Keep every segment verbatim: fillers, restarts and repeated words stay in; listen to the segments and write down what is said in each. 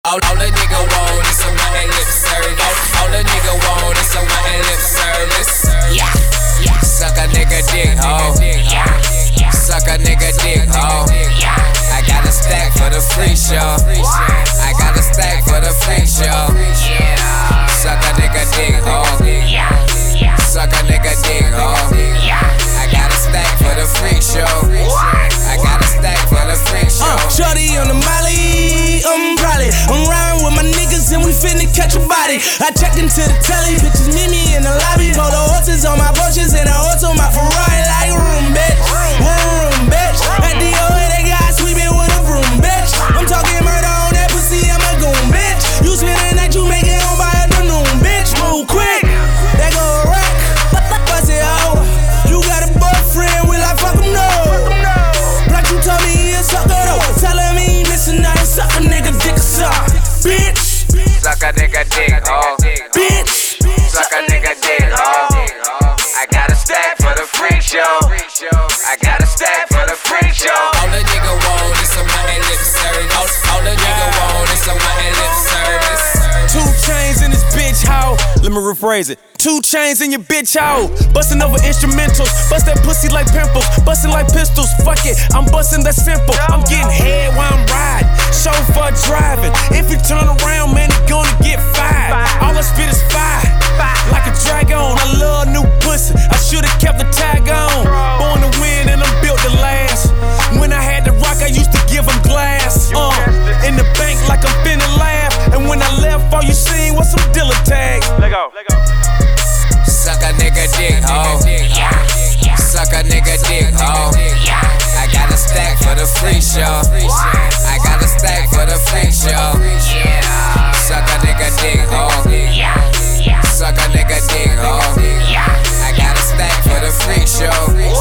All, all a nigga want is some my lip service. All, all a nigga want is some my lip service. Yeah, yeah. Suck a nigga dick, ho. Yeah, yeah. Suck a nigga dick, ho. Yeah. I got a stack for the free show. I got a stack for the free show. Yeah. Suck a nigga dick, ho. Yeah, yeah. Suck a nigga dick, ho. Yeah. I got a stack for the free show. I got a stack for the free show. Uh, shorty on the molly, I'm probably I'm riding with my niggas and we finna catch a body. I checked into the telly, bitches meet me in the lobby. Polo horses on my Porsches and a horse on my Ferrari like room, bitch. Room, bitch. At the O A they got sweeping with a broom, bitch. I'm talking murder on that pussy, I'm a goon, bitch. You spend the night, you make it home by afternoon, bitch. Move quick, that go a rack. Bust it out. You got a boyfriend, we like fuck him no. Like you told me he a sucker though. Telling me he missing nothing, suck a nigga dick suck, bitch. Suck a nigga dick, ho. Bitch. Suck a nigga dick, ho. I got a stack for the free show. I got a stack for the free show. All a nigga want is some my lip service. All, all a nigga want is some my lip service. Two chains in this bitch hoe. Let me rephrase it. Two chains in your bitch hoe. Bustin' over instrumentals. Bust that pussy like pimples. Bustin' like pistols. Fuck it, I'm bustin' that simple. I'm getting head while I'm riding. Chauffeur driving. If you turn around, man, you gonna get fired. All I spit is fire. Like a dragon. I love new pussy. I should've kept the tag on. Born to win and I'm built to last. When I had to rock, I used to give them glass. Uh, in the bank like I'm finna laugh. And when I left, all you seen was some dealer tags. Let go. Let go. Suck a nigga dick, ho. Suck a nigga dick, ho. I got a stack for the free show. I got a stack for the free show. Suck a nigga dick, ho. Suck a nigga dick, ho. I got a stack for the free show.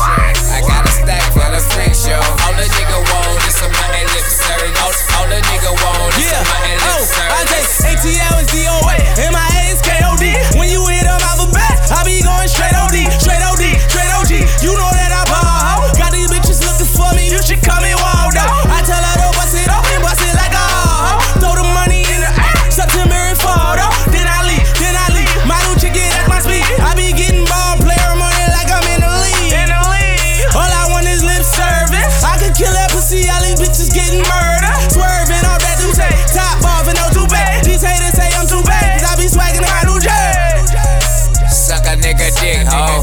I got a stack for the free show. All the nigga want is some my lip service. All, all the nigga want is some my lip service. I take A T L is D O A, M I A is K O D. When you hit them out the back, I be going straight O D, straight O D, straight O G. You know that I ball ho. Got these bitches looking for me, you should come and walk out. I tell her to bust it open, bust it like a hoe. Throw the money in the air, September and fall though. Then I leave, then I leave. My new chick get at my speed. I be getting ball player money like I'm in the league. In the league. All I want is lip service. I could kill that pussy, all these bitches getting murdered. Swerving off that Duce, top off and no too bad. These haters say I'm too bad, cause I be swagging in my new jet. Suck a nigga dick, ho.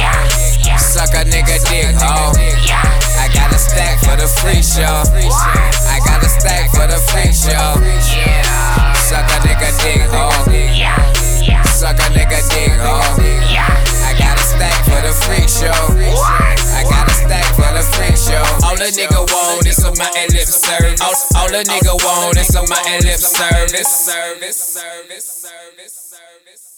Suck a nigga dick, ho. I got a stack for the free show. I got a stack for the free show. Suck a nigga dick, ho. Suck a nigga dick, ho. I got a stack for the free show. I got a stack for the free show. All a nigga want is some my lip service. All, all a nigga want is some my lip service. Service, service, service, service.